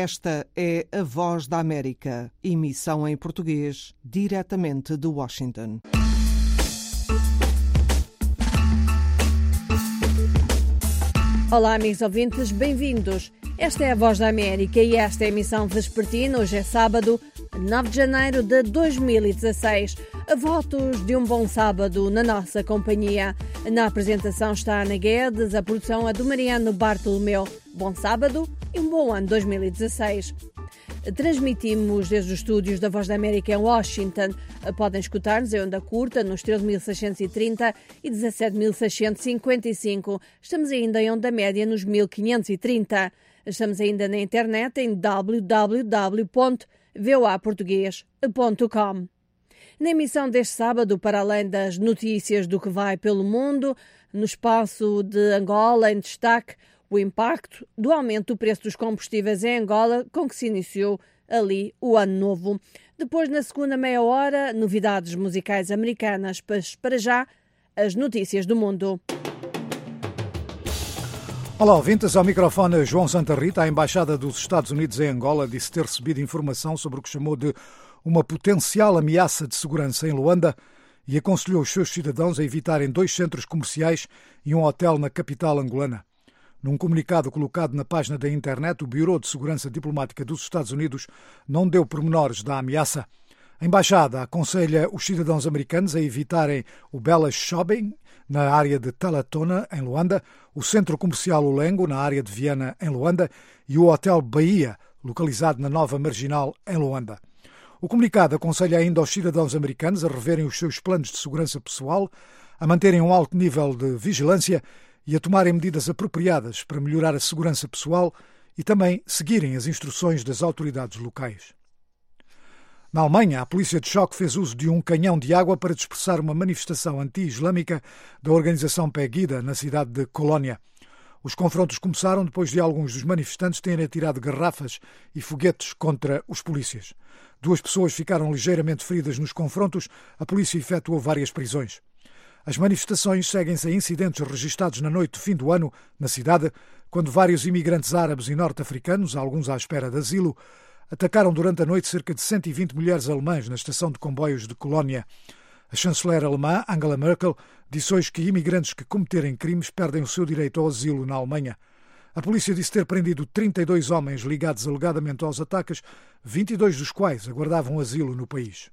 Esta é a Voz da América, emissão em português, diretamente de Washington. Olá, amigos ouvintes, bem-vindos. Esta é a Voz da América e esta é a emissão vespertina. Hoje é sábado, 9 de janeiro de 2016. Votos de um bom sábado na nossa companhia. Na apresentação está Ana Guedes, a produção é do Mariano Bartolomeu. Bom sábado e um bom ano 2016. Transmitimos desde os estúdios da Voz da América em Washington. Podem escutar-nos em onda curta nos 13.630 e 17.655. Estamos ainda em onda média nos 1.530. Estamos ainda na internet em www.voaportugues.com. Na emissão deste sábado, para além das notícias do que vai pelo mundo, no espaço de Angola, em destaque, o impacto do aumento do preço dos combustíveis em Angola, com que se iniciou ali o ano novo. Depois, na segunda meia hora, novidades musicais americanas, mas para já, as notícias do mundo. Olá, ouvintes, ao microfone João Santa Rita. A Embaixada dos Estados Unidos em Angola disse ter recebido informação sobre o que chamou de uma potencial ameaça de segurança em Luanda e aconselhou os seus cidadãos a evitarem 2 centros comerciais e um hotel na capital angolana. Num comunicado colocado na página da internet, o Bureau de Segurança Diplomática dos Estados Unidos não deu pormenores da ameaça. A Embaixada aconselha os cidadãos americanos a evitarem o Bella Shopping, na área de Talatona, em Luanda, o Centro Comercial Ulengo, na área de Viana, em Luanda, e o Hotel Bahia, localizado na Nova Marginal, em Luanda. O comunicado aconselha ainda aos cidadãos americanos a reverem os seus planos de segurança pessoal, a manterem um alto nível de vigilância e a tomarem medidas apropriadas para melhorar a segurança pessoal e também seguirem as instruções das autoridades locais. Na Alemanha, a polícia de choque fez uso de um canhão de água para dispersar uma manifestação anti-islâmica da organização Pegida na cidade de Colónia. Os confrontos começaram depois de alguns dos manifestantes terem atirado garrafas e foguetes contra os polícias. 2 pessoas ficaram ligeiramente feridas nos confrontos. A polícia efetuou várias prisões. As manifestações seguem-se a incidentes registados na noite de fim do ano na cidade, quando vários imigrantes árabes e norte-africanos, alguns à espera de asilo, atacaram durante a noite cerca de 120 mulheres alemãs na estação de comboios de Colónia. A chanceler alemã, Angela Merkel, disse hoje que imigrantes que cometerem crimes perdem o seu direito ao asilo na Alemanha. A polícia disse ter prendido 32 homens ligados alegadamente aos ataques, 22 dos quais aguardavam asilo no país.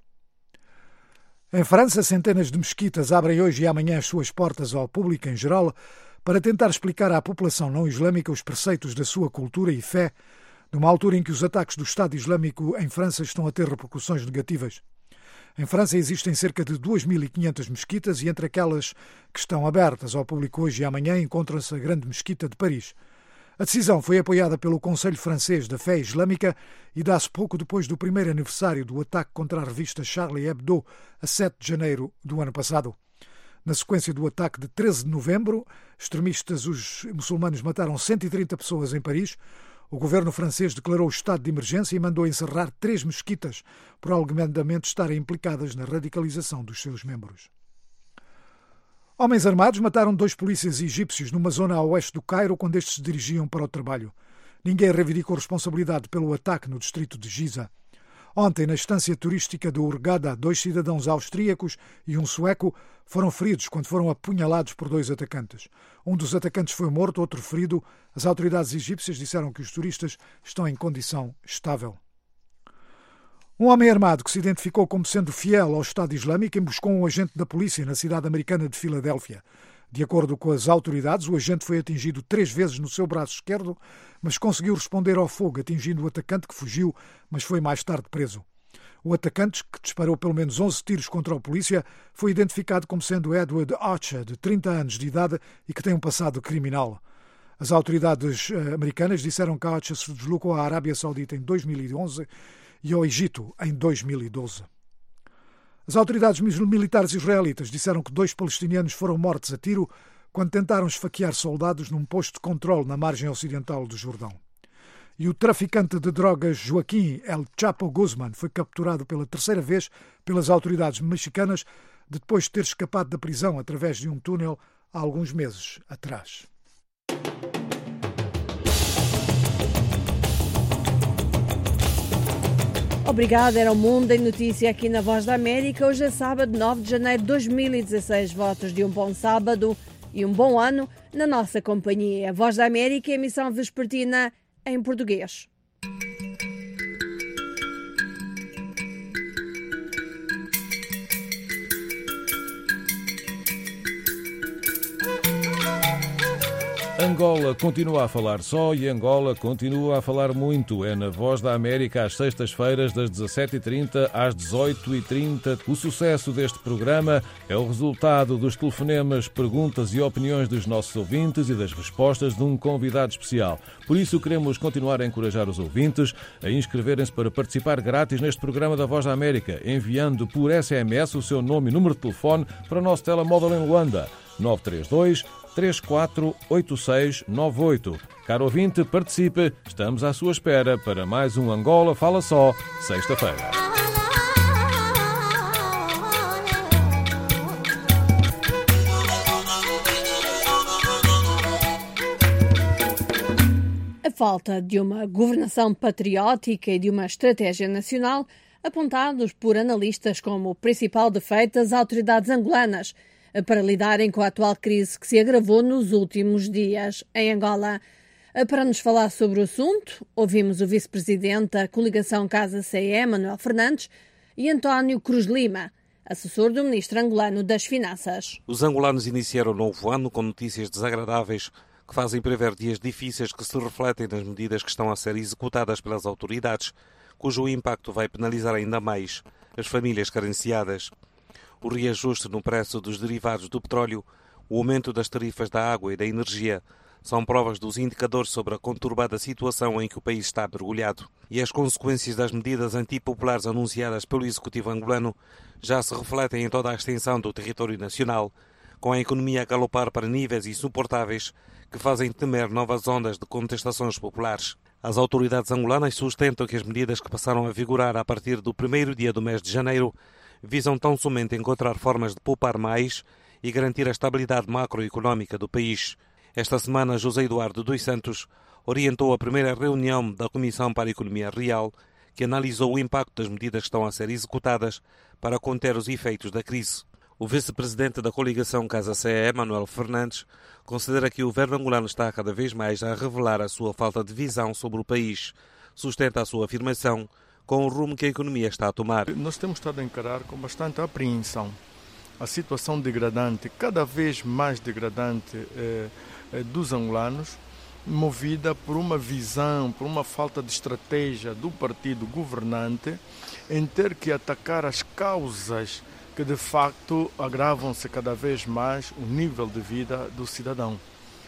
Em França, centenas de mesquitas abrem hoje e amanhã as suas portas ao público em geral para tentar explicar à população não islâmica os preceitos da sua cultura e fé, numa altura em que os ataques do Estado Islâmico em França estão a ter repercussões negativas. Em França existem cerca de 2.500 mesquitas e entre aquelas que estão abertas ao público hoje e amanhã encontra-se a Grande Mesquita de Paris. A decisão foi apoiada pelo Conselho Francês da Fé Islâmica e dá-se pouco depois do primeiro aniversário do ataque contra a revista Charlie Hebdo, a 7 de janeiro do ano passado. Na sequência do ataque de 13 de novembro, extremistas os muçulmanos mataram 130 pessoas em Paris. O governo francês declarou o estado de emergência e mandou encerrar 3 mesquitas por alegadamente estarem implicadas na radicalização dos seus membros. Homens armados mataram 2 polícias egípcios numa zona a oeste do Cairo quando estes se dirigiam para o trabalho. Ninguém reivindicou responsabilidade pelo ataque no distrito de Giza. Ontem, na estância turística de Hurghada, 2 cidadãos austríacos e um sueco foram feridos quando foram apunhalados por 2 atacantes. Um dos atacantes foi morto, outro ferido. As autoridades egípcias disseram que os turistas estão em condição estável. Um homem armado que se identificou como sendo fiel ao Estado Islâmico emboscou um agente da polícia na cidade americana de Filadélfia. De acordo com as autoridades, o agente foi atingido 3 vezes no seu braço esquerdo, mas conseguiu responder ao fogo, atingindo o atacante que fugiu, mas foi mais tarde preso. O atacante, que disparou pelo menos 11 tiros contra o polícia, foi identificado como sendo Edward Archer, de 30 anos de idade e que tem um passado criminal. As autoridades americanas disseram que Archer se deslocou à Arábia Saudita em 2011 e ao Egito em 2012. As autoridades militares israelitas disseram que 2 palestinianos foram mortos a tiro quando tentaram esfaquear soldados num posto de controle na margem ocidental do Jordão. E o traficante de drogas Joaquim El Chapo Guzman foi capturado pela 3ª vez pelas autoridades mexicanas depois de ter escapado da prisão através de um túnel há alguns meses atrás. Obrigada, era o Mundo em Notícia aqui na Voz da América. Hoje é sábado, 9 de janeiro de 2016. Votos de um bom sábado e um bom ano na nossa companhia. A Voz da América, emissão vespertina em português. Angola continua a falar só e Angola continua a falar muito. É na Voz da América às sextas-feiras das 17h30 às 18h30. O sucesso deste programa é o resultado dos telefonemas, perguntas e opiniões dos nossos ouvintes e das respostas de um convidado especial. Por isso queremos continuar a encorajar os ouvintes a inscreverem-se para participar grátis neste programa da Voz da América, enviando por SMS o seu nome e número de telefone para o nosso telemóvel em Luanda, 932-348698. Caro ouvinte, participe. Estamos à sua espera para mais um Angola Fala Só, sexta-feira. A falta de uma governação patriótica e de uma estratégia nacional, apontados por analistas como o principal defeito das autoridades angolanas para lidarem com a atual crise que se agravou nos últimos dias em Angola. Para nos falar sobre o assunto, ouvimos o vice-presidente da coligação Casa CE, Manuel Fernandes, e António Cruz Lima, assessor do ministro angolano das Finanças. Os angolanos iniciaram o novo ano com notícias desagradáveis que fazem prever dias difíceis que se refletem nas medidas que estão a ser executadas pelas autoridades, cujo impacto vai penalizar ainda mais as famílias carenciadas. O reajuste no preço dos derivados do petróleo, o aumento das tarifas da água e da energia são provas dos indicadores sobre a conturbada situação em que o país está mergulhado. E as consequências das medidas antipopulares anunciadas pelo Executivo angolano já se refletem em toda a extensão do território nacional, com a economia a galopar para níveis insuportáveis que fazem temer novas ondas de contestações populares. As autoridades angolanas sustentam que as medidas que passaram a vigorar a partir do primeiro dia do mês de janeiro visam tão somente encontrar formas de poupar mais e garantir a estabilidade macroeconómica do país. Esta semana, José Eduardo dos Santos orientou a primeira reunião da Comissão para a Economia Real, que analisou o impacto das medidas que estão a ser executadas para conter os efeitos da crise. O vice-presidente da coligação Casa CE, Manuel Fernandes, considera que o governo angolano está cada vez mais a revelar a sua falta de visão sobre o país. Sustenta a sua afirmação com o rumo que a economia está a tomar. Nós temos estado a encarar com bastante apreensão a situação degradante, cada vez mais degradante dos angolanos, movida por uma visão, por uma falta de estratégia do partido governante em ter que atacar as causas que de facto agravam-se cada vez mais o nível de vida do cidadão.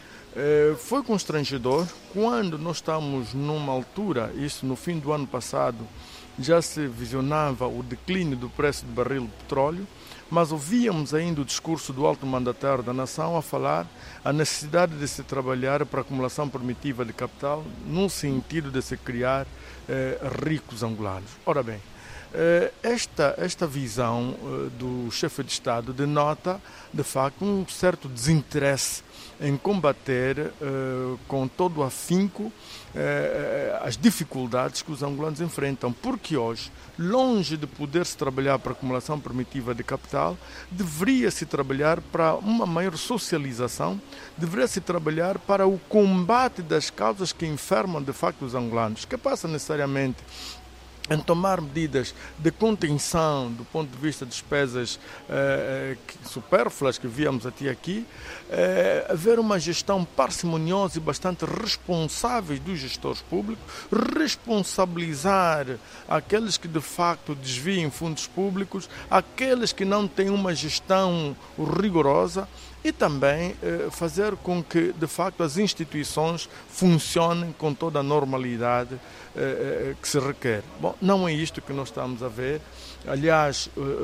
Foi constrangedor quando nós estamos numa altura, isso no fim do ano passado, já se visionava o declínio do preço do barril de petróleo, mas ouvíamos ainda o discurso do alto mandatário da nação a falar a necessidade de se trabalhar para a acumulação primitiva de capital, num sentido de se criar ricos angolanos. Ora bem, esta visão do chefe de Estado denota, de facto, um certo desinteresse em combater com todo o afinco as dificuldades que os angolanos enfrentam, porque hoje, longe de poder-se trabalhar para a acumulação primitiva de capital, deveria-se trabalhar para uma maior socialização, deveria-se trabalhar para o combate das causas que enfermam de facto os angolanos, que passa necessariamente em tomar medidas de contenção do ponto de vista de despesas supérfluas que víamos até aqui, haver uma gestão parcimoniosa e bastante responsável dos gestores públicos, responsabilizar aqueles que de facto desviem fundos públicos, aqueles que não têm uma gestão rigorosa, e também fazer com que, de facto, as instituições funcionem com toda a normalidade que se requer. Bom, não é isto que nós estamos a ver. Aliás,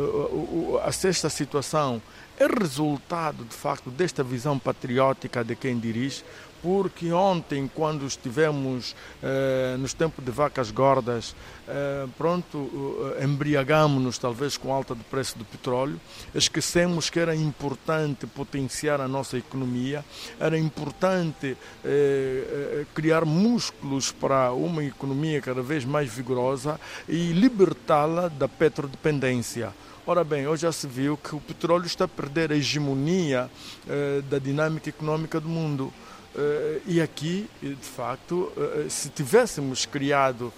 esta situação é resultado, de facto, desta visão patriótica de quem dirige, porque ontem, quando estivemos nos tempos de vacas gordas, embriagamos-nos talvez com a alta do preço do petróleo, esquecemos que era importante potenciar a nossa economia, era importante criar músculos para uma economia cada vez mais vigorosa e libertá-la da petrodependência. Ora bem, hoje já se viu que o petróleo está a perder a hegemonia da dinâmica econômica do mundo. E aqui, de facto, se tivéssemos criado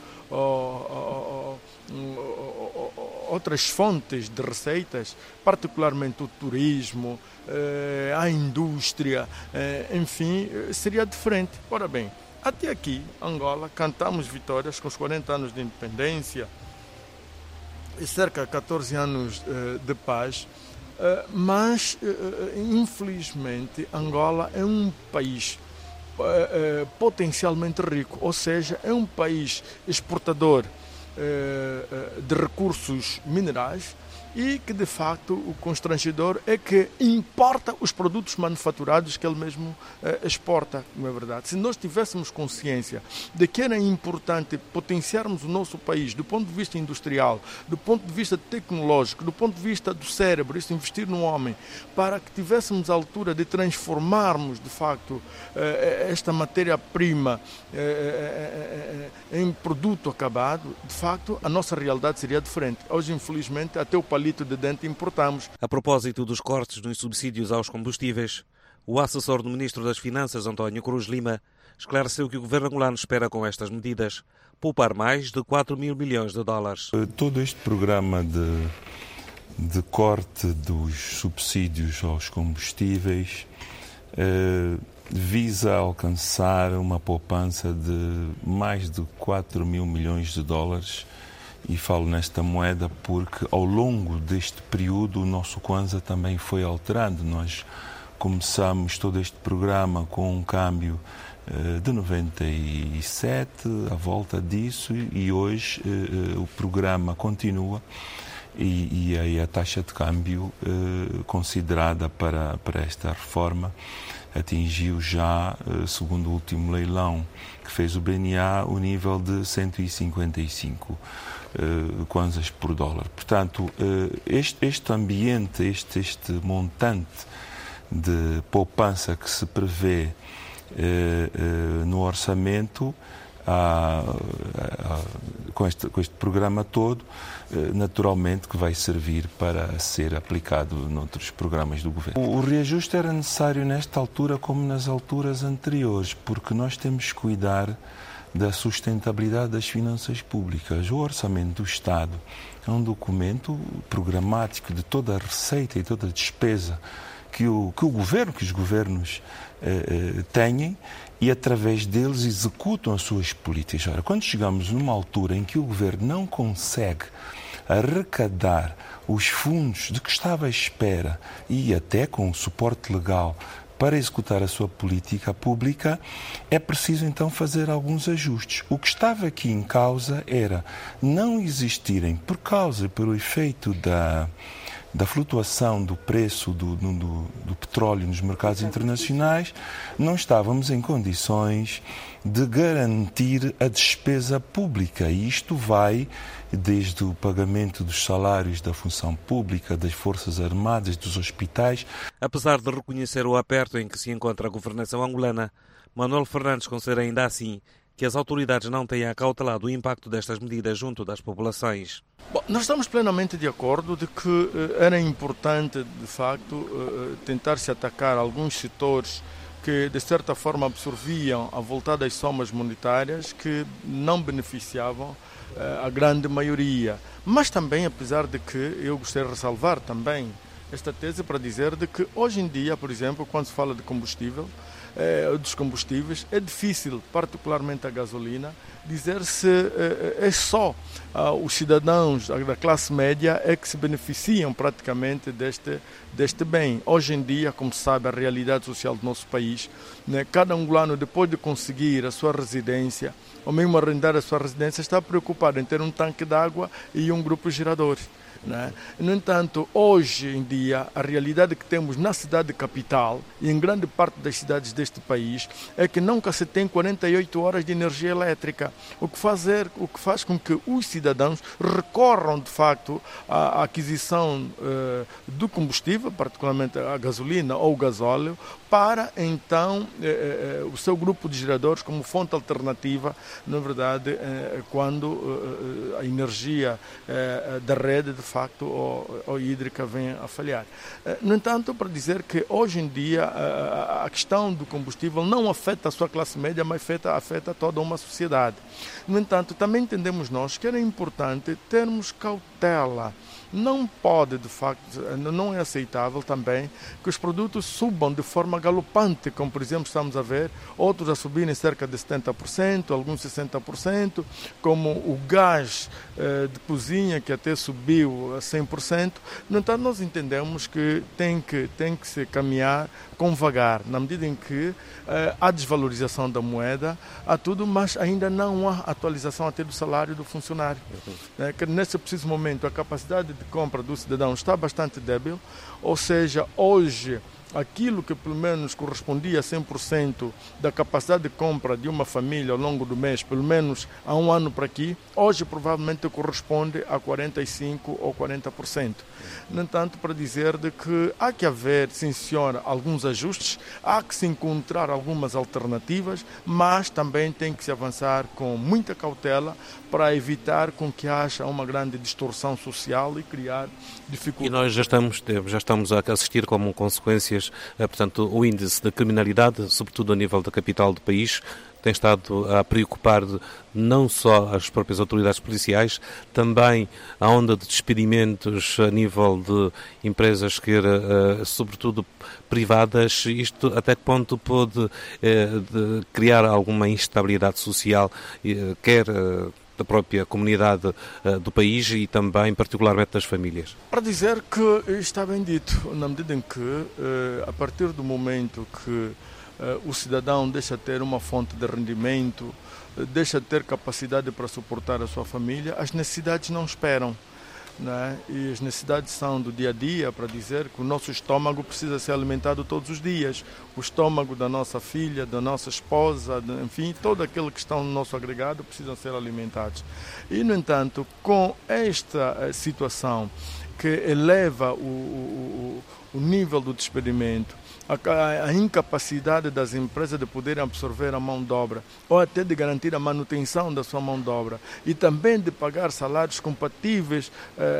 outras fontes de receitas, particularmente o turismo, a indústria, enfim, seria diferente. Ora bem, até aqui, Angola, cantamos vitórias com os 40 anos de independência e cerca de 14 anos de paz, mas, infelizmente, Angola é um país potencialmente rico, ou seja, é um país exportador de recursos minerais e que, de facto, o constrangedor é que importa os produtos manufaturados que ele mesmo exporta, não é verdade? Se nós tivéssemos consciência de que era importante potenciarmos o nosso país do ponto de vista industrial, do ponto de vista tecnológico, do ponto de vista do cérebro, isso investir no homem, para que tivéssemos a altura de transformarmos, de facto, esta matéria-prima em produto acabado, de facto, a nossa realidade seria diferente. Hoje, infelizmente, até o palito de dente importamos. A propósito dos cortes nos subsídios aos combustíveis, o assessor do Ministro das Finanças, António Cruz Lima, esclareceu que o governo angolano espera com estas medidas poupar mais de 4 mil milhões de dólares. Todo este programa de corte dos subsídios aos combustíveis visa alcançar uma poupança de mais de 4 mil milhões de dólares. E falo nesta moeda porque ao longo deste período o nosso Kwanza também foi alterando. Nós começamos todo este programa com um câmbio de 97, à volta disso, e hoje o programa continua e aí a taxa de câmbio considerada para esta reforma atingiu já, segundo o último leilão que fez o BNA, o nível de 155 kwanzas por dólar. Portanto, este ambiente, este montante de poupança que se prevê no orçamento, com este programa todo, naturalmente que vai servir para ser aplicado noutros programas do governo. O reajuste era necessário nesta altura como nas alturas anteriores, porque nós temos que cuidar da sustentabilidade das finanças públicas. O Orçamento do Estado é um documento programático de toda a receita e toda a despesa que os governos têm e através deles executam as suas políticas. Ora, quando chegamos numa altura em que o governo não consegue arrecadar os fundos de que estava à espera e até com o suporte legal para executar a sua política pública, é preciso então fazer alguns ajustes. O que estava aqui em causa era não existirem, pelo efeito da flutuação do preço do petróleo nos mercados internacionais, não estávamos em condições de garantir a despesa pública. E isto vai desde o pagamento dos salários da função pública, das Forças Armadas, dos hospitais. Apesar de reconhecer o aperto em que se encontra a governação angolana, Manuel Fernandes considera ainda assim que as autoridades não têm acautelado o impacto destas medidas junto das populações. Bom, nós estamos plenamente de acordo de que era importante, de facto, tentar-se atacar alguns setores que, de certa forma, absorviam a voltadas somas monetárias que não beneficiavam a grande maioria. Mas também, apesar de que eu gostaria de ressalvar também esta tese para dizer de que hoje em dia, por exemplo, quando se fala de combustível, dos combustíveis, é difícil, particularmente a gasolina, dizer se é só os cidadãos da classe média é que se beneficiam praticamente deste bem. Hoje em dia, como se sabe, a realidade social do nosso país, né, cada angolano, depois de conseguir a sua residência, ou mesmo arrendar a sua residência, está preocupado em ter um tanque de água e um grupo gerador. né? No entanto, hoje em dia, a realidade que temos na cidade capital e em grande parte das cidades deste país é que nunca se tem 48 horas de energia elétrica, o que faz com que os cidadãos recorram, de facto, à aquisição do combustível, particularmente a gasolina ou o gasóleo, para então o seu grupo de geradores como fonte alternativa, na verdade, quando a energia da rede, de facto, ou hídrica vem a falhar. No entanto, para dizer que hoje em dia a questão do combustível não afeta a sua classe média, mas afeta toda uma sociedade. No entanto, também entendemos nós que era importante termos cautela. Não pode, de facto, não é aceitável também que os produtos subam de forma galopante, como por exemplo estamos a ver, outros a subirem cerca de 70%, alguns 60%, como o gás de cozinha que até subiu a 100%. No entanto, nós entendemos que tem que se caminhar com vagar, na medida em que há desvalorização da moeda, há tudo, mas ainda não há atualização até do salário do funcionário. Que nesse preciso momento a capacidade de compra do cidadão está bastante débil, ou seja, hoje aquilo que pelo menos correspondia a 100% da capacidade de compra de uma família ao longo do mês, pelo menos há um ano para aqui, hoje provavelmente corresponde a 45% ou 40%. No entanto, para dizer de que há que haver, sim senhora, alguns ajustes, há que se encontrar algumas alternativas, mas também tem que se avançar com muita cautela para evitar com que haja uma grande distorção social e criar dificuldades. E nós já estamos a assistir como consequências, portanto, o índice da criminalidade, sobretudo a nível da capital do país, tem estado a preocupar não só as próprias autoridades policiais, também a onda de despedimentos a nível de empresas, sobretudo privadas. Isto até que ponto pode criar alguma instabilidade social, quer da própria comunidade do país e também particularmente das famílias? Para dizer que está bem dito, na medida em que a partir do momento que o cidadão deixa de ter uma fonte de rendimento, deixa de ter capacidade para suportar a sua família, as necessidades não esperam. Né? E as necessidades são do dia a dia, para dizer que o nosso estômago precisa ser alimentado todos os dias, o estômago da nossa filha, da nossa esposa, enfim, todo aquele que está no nosso agregado precisam ser alimentados. E, no entanto, com esta situação que eleva o nível do despedimento, a incapacidade das empresas de poderem absorver a mão de obra ou até de garantir a manutenção da sua mão de obra e também de pagar salários compatíveis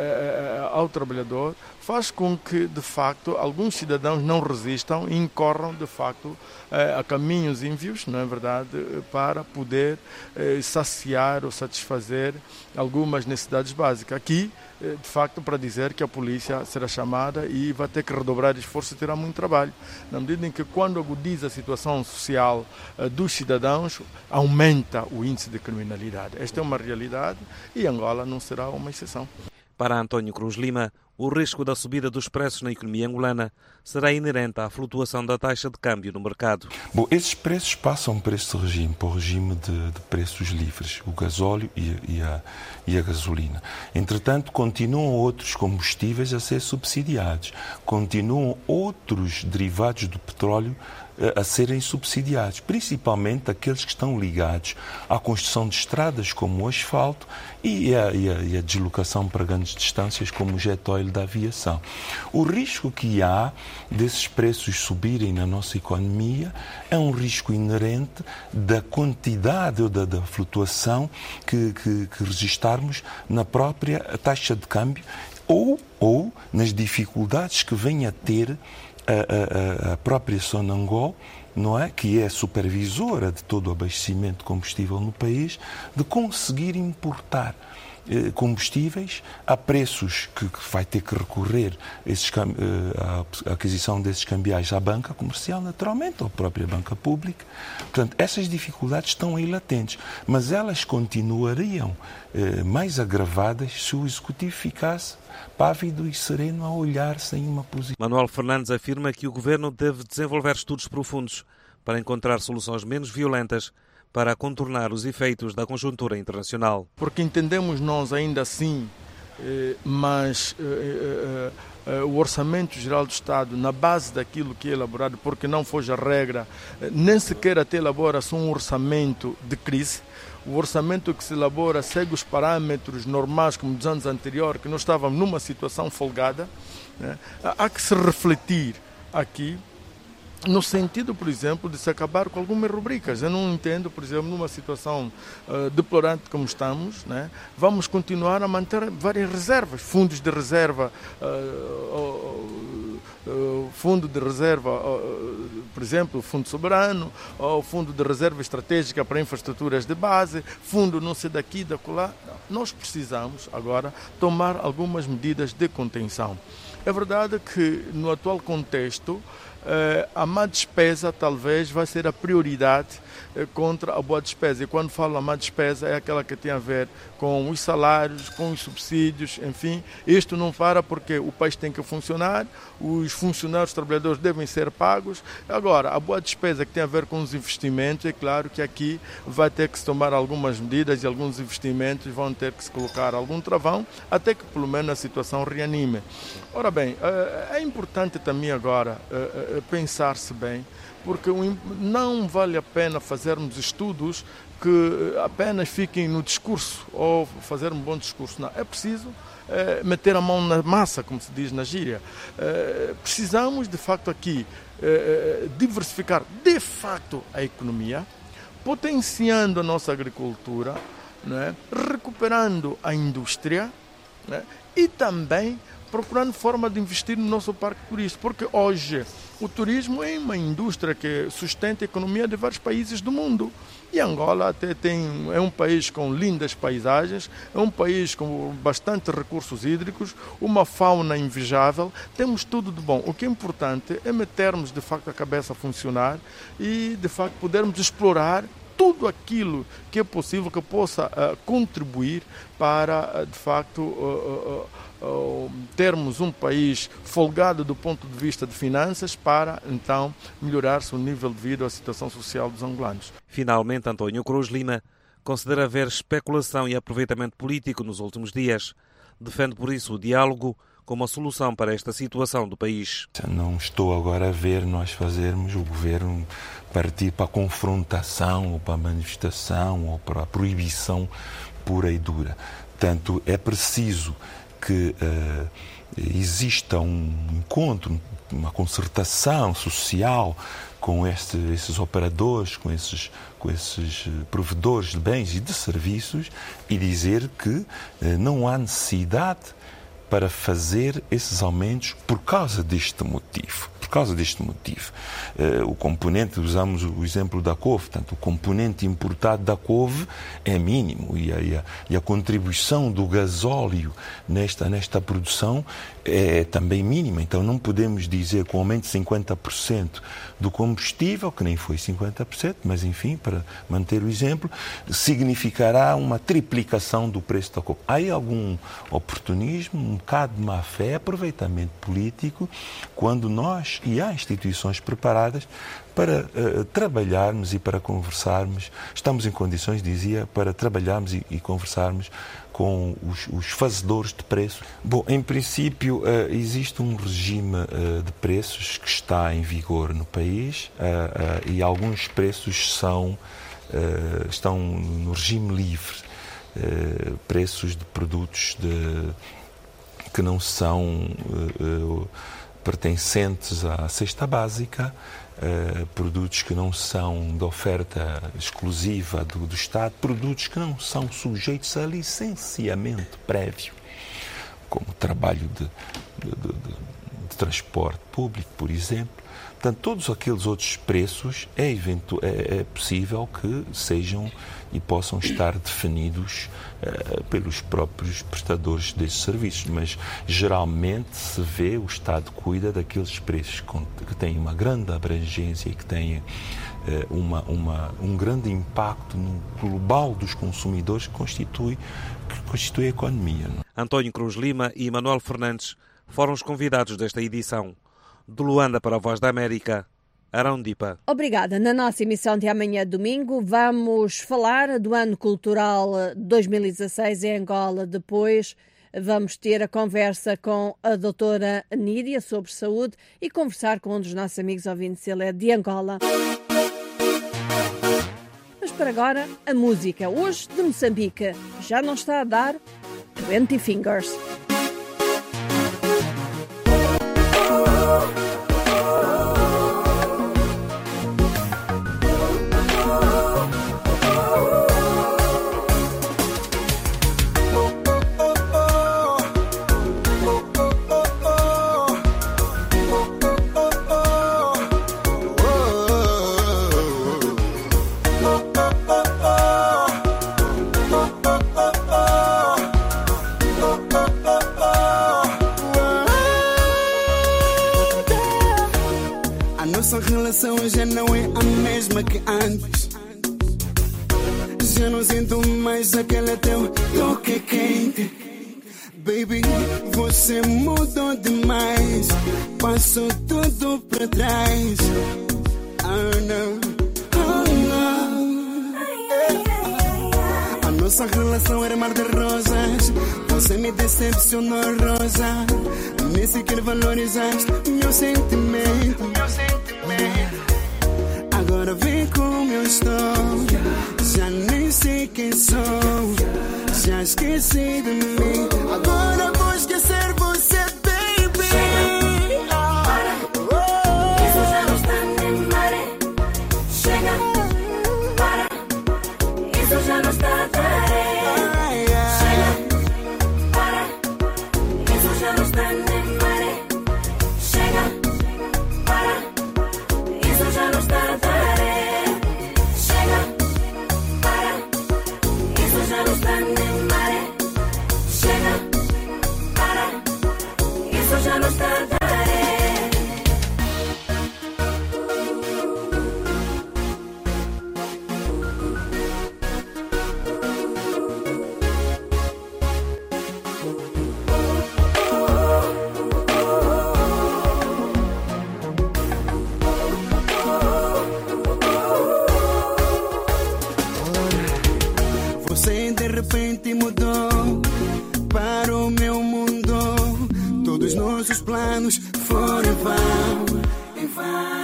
ao trabalhador, faz com que, de facto, alguns cidadãos não resistam e incorram, de facto, a caminhos ímpios, não é verdade, para poder saciar ou satisfazer algumas necessidades básicas. Aqui, de facto, para dizer que a polícia será chamada e vai ter que redobrar esforço e terá muito trabalho, na medida em que, quando agudiza a situação social dos cidadãos, aumenta o índice de criminalidade. Esta é uma realidade e Angola não será uma exceção. Para António Cruz Lima, o risco da subida dos preços na economia angolana será inerente à flutuação da taxa de câmbio no mercado. Bom, esses preços passam para este regime, para o regime de preços livres, o gasóleo e a gasolina. Entretanto, continuam outros combustíveis a ser subsidiados, continuam outros derivados do petróleo a serem subsidiados, principalmente aqueles que estão ligados à construção de estradas como o asfalto e a deslocação para grandes distâncias como o jet oil da aviação. O risco que há desses preços subirem na nossa economia é um risco inerente da quantidade ou da flutuação que registarmos na própria taxa de câmbio ou nas dificuldades que vem a ter a própria Sonangol, não é, que é supervisora de todo o abastecimento de combustível no país, de conseguir importar combustíveis a preços que vai ter que recorrer à aquisição desses cambiais à banca comercial, naturalmente, ou à própria banca pública. Portanto, essas dificuldades estão aí latentes, mas elas continuariam mais agravadas se o Executivo ficasse pávido e sereno a olhar sem uma posição. Manuel Fernandes afirma que o Governo deve desenvolver estudos profundos para encontrar soluções menos violentas para contornar os efeitos da conjuntura internacional. Porque entendemos nós ainda assim mas o Orçamento Geral do Estado, na base daquilo que é elaborado, porque não foge a regra, nem sequer até elabora-se um orçamento de crise. O orçamento que se elabora segue os parâmetros normais, como dos anos anteriores, que nós estávamos numa situação folgada, né? Há que se refletir aqui no sentido, por exemplo, de se acabar com algumas rubricas. Eu não entendo, por exemplo, numa situação deplorante como estamos, né? Vamos continuar a manter várias reservas, fundos de reserva, fundo de reserva, por exemplo, fundo soberano, ou fundo de reserva estratégica para infraestruturas de base, fundo não sei daqui, da acolá. Nós precisamos agora tomar algumas medidas de contenção. É verdade que no atual contexto a má despesa talvez vai ser a prioridade contra a boa despesa. E quando falo a má despesa é aquela que tem a ver com os salários, com os subsídios, enfim. Isto não para porque o país tem que funcionar, os funcionários, os trabalhadores devem ser pagos. Agora, a boa despesa que tem a ver com os investimentos, é claro que aqui vai ter que se tomar algumas medidas e alguns investimentos vão ter que se colocar algum travão até que pelo menos a situação reanime. Ora bem, é importante também agora pensar-se bem, porque não vale a pena fazermos estudos que apenas fiquem no discurso ou fazer um bom discurso. Não, é preciso meter a mão na massa, como se diz na gíria. Precisamos, de facto, aqui diversificar, de facto, a economia, potenciando a nossa agricultura, né, recuperando a indústria, né, e também procurando forma de investir no nosso parque turístico, porque hoje o turismo é uma indústria que sustenta a economia de vários países do mundo. E Angola até é um país com lindas paisagens, é um país com bastante recursos hídricos, uma fauna invejável, temos tudo de bom. O que é importante é metermos de facto a cabeça a funcionar e de facto podermos explorar tudo aquilo que é possível que possa contribuir para de facto termos um país folgado do ponto de vista de finanças para, então, melhorar-se o nível de vida, a situação social dos angolanos. Finalmente, António Cruz Lima considera haver especulação e aproveitamento político nos últimos dias. Defende, por isso, o diálogo como a solução para esta situação do país. Não estou agora a ver nós fazermos o governo partir para a confrontação ou para a manifestação ou para a proibição pura e dura. Portanto, é preciso que exista um encontro, uma concertação social com esses operadores, com esses provedores de bens e de serviços e dizer que não há necessidade para fazer esses aumentos por causa deste motivo. O componente, usamos o exemplo da couve, portanto, o componente importado da couve é mínimo e a contribuição do gasóleo nesta produção é também mínima. Então não podemos dizer que o aumento de 50% do combustível, que nem foi 50%, mas enfim, para manter o exemplo, significará uma triplicação do preço da couve. Há aí algum oportunismo, um bocado de má-fé, aproveitamento político, quando nós, e há instituições preparadas para trabalharmos e para conversarmos, estamos em condições, dizia, para trabalharmos e conversarmos com os fazedores de preços. Bom, em princípio, existe um regime de preços que está em vigor no país e alguns preços estão no regime livre. Preços de produtos que não são pertencentes à cesta básica, produtos que não são de oferta exclusiva do Estado, produtos que não são sujeitos a licenciamento prévio, como trabalho de transporte público, por exemplo. Portanto, todos aqueles outros preços é possível que sejam e possam estar definidos pelos próprios prestadores desses serviços, mas geralmente se vê, o Estado cuida daqueles preços que têm uma grande abrangência e que têm um grande impacto no global dos consumidores que constitui a economia. Não? António Cruz Lima e Manuel Fernandes foram os convidados desta edição. De Luanda para a Voz da América, Arão Dipa. Obrigada. Na nossa emissão de amanhã, domingo, vamos falar do ano cultural 2016 em Angola, depois Vamos ter a conversa com a doutora Nídia sobre saúde e conversar com um dos nossos amigos ouvintes, ele é de Angola. Mas para agora, a música, hoje de Moçambique, já não está a dar 20 Fingers. Nossa relação já não é a mesma que antes. Já não sinto mais aquele teu toque quente. Baby, você mudou demais. Passou tudo pra trás. Oh não, oh não. A nossa relação era mar de rosas. Você me decepcionou, Rosa. Nem sequer valorizaste meu sentimento. Agora vem como eu estou. Já nem sei quem sou. Já esqueci de mim. Agora vou esquecer você, baby. Isso já não está nem mare. Chega, para. Isso já não está a dar. Chega, para. Isso já não está nem mare. Chega, para. Isso já não está a dar. Chega, para. Isso já não está nem mare. Chega, para. Isso já não está a dar. Você de repente mudou para o meu mundo. Todos nossos planos foram em vão.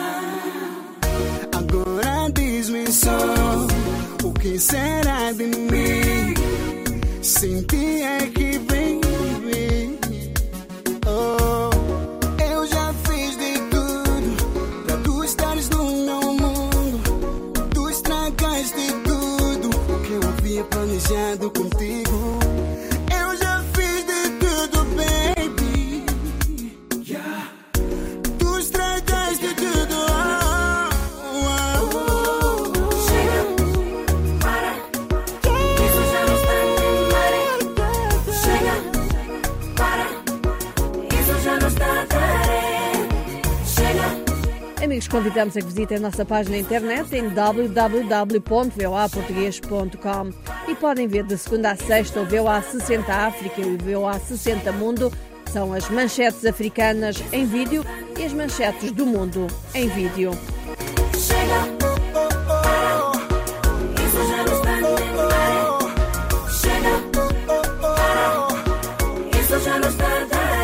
Agora diz-me só, o que será de mim? Senti aqui, baby. Oh, eu já fiz de tudo pra tu estares no meu mundo. Tu estragaste tudo que eu havia planejado contigo. Eu já fiz de tudo, baby. Tu estragaste tudo. Chega, para. Isso já não está nem mare. Chega, para. Isso já não está a dar. Chega. Amigos, convidamos a que visitem a nossa página na internet em www.voaportugues.com e podem ver de segunda a sexta o VOA 60 África e o VOA 60 Mundo. São as manchetes africanas em vídeo e as manchetes do mundo em vídeo. Chega, para. Isso já não está nem mare. Chega, para. Isso já não está a dar.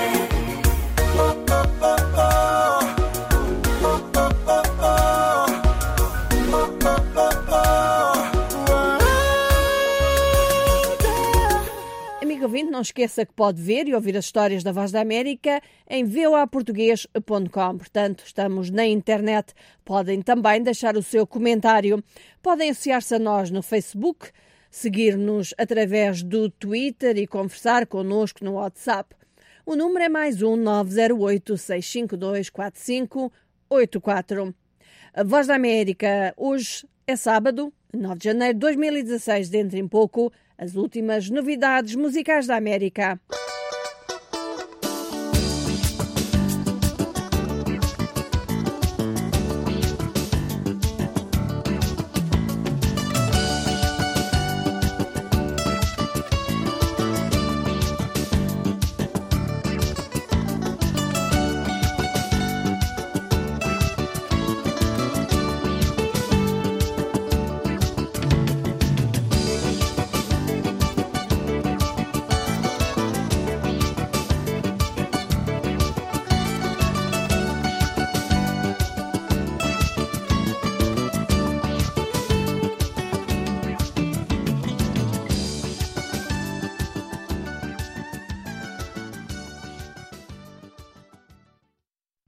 Amigo ouvinte, não esqueça que pode ver e ouvir as histórias da Voz da América em voaportugues.com. Portanto, estamos na internet. Podem também deixar o seu comentário. Podem associar-se a nós no Facebook, seguir-nos através do Twitter e conversar connosco no WhatsApp. O número é +1 908 652 4584. A Voz da América, hoje é sábado, 9 de janeiro de 2016, dentro em pouco, as últimas novidades musicais da América.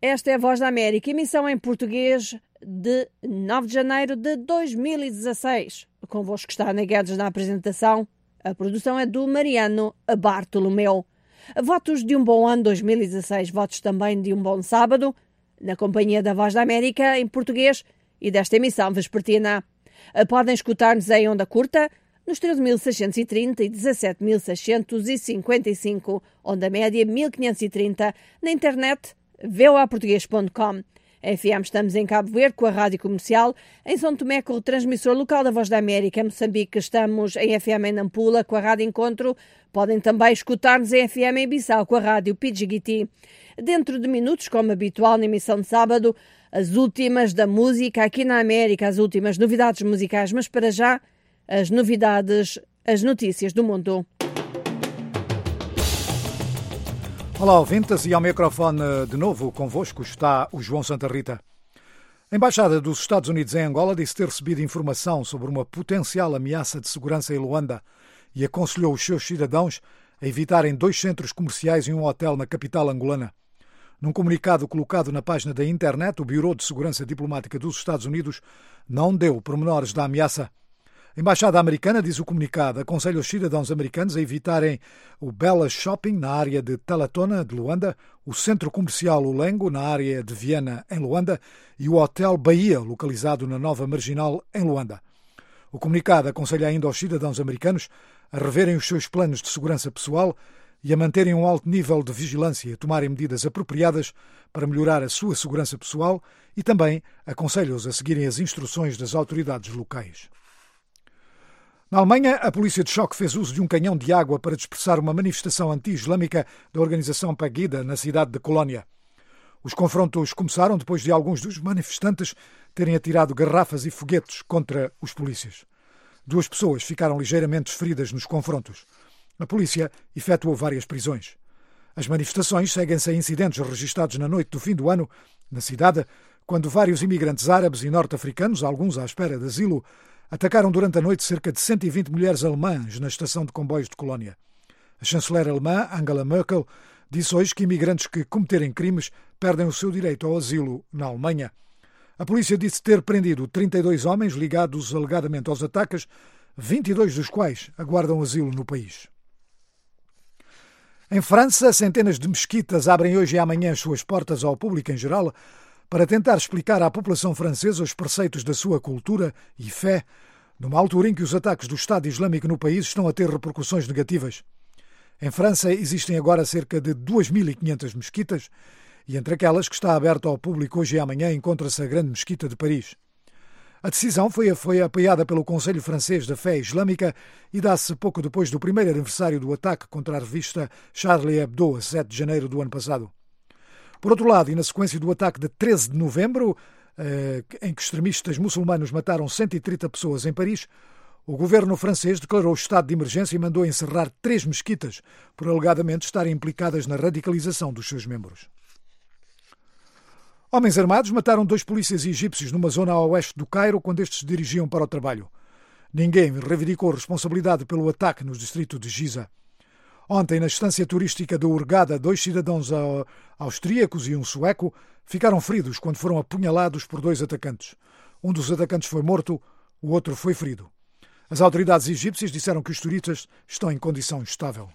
Esta é a Voz da América, emissão em português de 9 de janeiro de 2016. Convosco está Ana Guedes na apresentação. A produção é do Mariano Bartolomeu. Votos de um bom ano 2016, votos também de um bom sábado, na companhia da Voz da América em português e desta emissão vespertina. Podem escutar-nos em onda curta, nos 13.630 e 17.655, onda média 1.530, na internet voaportugues.com. Em FM estamos em Cabo Verde com a Rádio Comercial, em São Tomé com o transmissor local da Voz da América, em Moçambique estamos em FM em Nampula com a Rádio Encontro, podem também escutar-nos em FM em Bissau com a Rádio Pidgiguiti. Dentro de minutos, como habitual na emissão de sábado, as últimas da música aqui na América, as últimas novidades musicais, mas para já as novidades, as notícias do mundo. Olá, ouvintes, e ao microfone de novo convosco está o João Santa Rita. A Embaixada dos Estados Unidos em Angola disse ter recebido informação sobre uma potencial ameaça de segurança em Luanda e aconselhou os seus cidadãos a evitarem 2 centros comerciais e um hotel na capital angolana. Num comunicado colocado na página da internet, o Bureau de Segurança Diplomática dos Estados Unidos não deu pormenores da ameaça. A Embaixada Americana, diz o comunicado, aconselha os cidadãos americanos a evitarem o Bella Shopping, na área de Talatona, de Luanda, o Centro Comercial Ulengo, na área de Viena, em Luanda, e o Hotel Bahia, localizado na Nova Marginal, em Luanda. O comunicado aconselha ainda aos cidadãos americanos a reverem os seus planos de segurança pessoal e a manterem um alto nível de vigilância e a tomarem medidas apropriadas para melhorar a sua segurança pessoal e também aconselha-os a seguirem as instruções das autoridades locais. Na Alemanha, a polícia de choque fez uso de um canhão de água para dispersar uma manifestação anti-islâmica da organização Pegida na cidade de Colónia. Os confrontos começaram depois de alguns dos manifestantes terem atirado garrafas e foguetes contra os polícias. 2 pessoas ficaram ligeiramente feridas nos confrontos. A polícia efetuou várias prisões. As manifestações seguem-se a incidentes registados na noite do fim do ano, na cidade, quando vários imigrantes árabes e norte-africanos, alguns à espera de asilo, atacaram durante a noite cerca de 120 mulheres alemãs na estação de comboios de Colónia. A chanceler alemã, Angela Merkel, disse hoje que imigrantes que cometerem crimes perdem o seu direito ao asilo na Alemanha. A polícia disse ter prendido 32 homens ligados alegadamente aos ataques, 22 dos quais aguardam asilo no país. Em França, centenas de mesquitas abrem hoje e amanhã as suas portas ao público em geral para tentar explicar à população francesa os preceitos da sua cultura e fé, numa altura em que os ataques do Estado Islâmico no país estão a ter repercussões negativas. Em França existem agora cerca de 2.500 mesquitas e entre aquelas que está aberta ao público hoje e amanhã encontra-se a Grande Mesquita de Paris. A decisão foi apoiada pelo Conselho Francês da Fé Islâmica e dá-se pouco depois do primeiro aniversário do ataque contra a revista Charlie Hebdo, a 7 de janeiro do ano passado. Por outro lado, e na sequência do ataque de 13 de novembro, em que extremistas muçulmanos mataram 130 pessoas em Paris, o governo francês declarou estado de emergência e mandou encerrar 3 mesquitas por alegadamente estarem implicadas na radicalização dos seus membros. Homens armados mataram 2 polícias egípcios numa zona a oeste do Cairo quando estes se dirigiam para o trabalho. Ninguém reivindicou responsabilidade pelo ataque no distrito de Giza. Ontem, na estância turística de Hurghada, 2 cidadãos austríacos e um sueco ficaram feridos quando foram apunhalados por 2 atacantes. Um dos atacantes foi morto, o outro foi ferido. As autoridades egípcias disseram que os turistas estão em condição estável.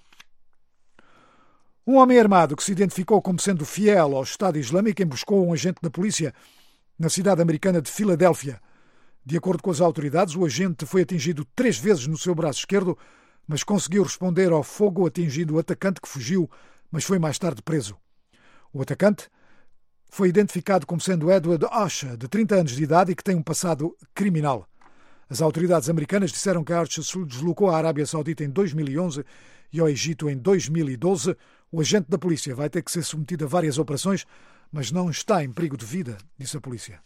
Um homem armado que se identificou como sendo fiel ao Estado Islâmico emboscou um agente da polícia na cidade americana de Filadélfia. De acordo com as autoridades, o agente foi atingido 3 vezes no seu braço esquerdo, mas conseguiu responder ao fogo atingindo o atacante que fugiu, mas foi mais tarde preso. O atacante foi identificado como sendo Edward Asha, de 30 anos de idade e que tem um passado criminal. As autoridades americanas disseram que Asha se deslocou à Arábia Saudita em 2011 e ao Egito em 2012. O agente da polícia vai ter que ser submetido a várias operações, mas não está em perigo de vida, disse a polícia.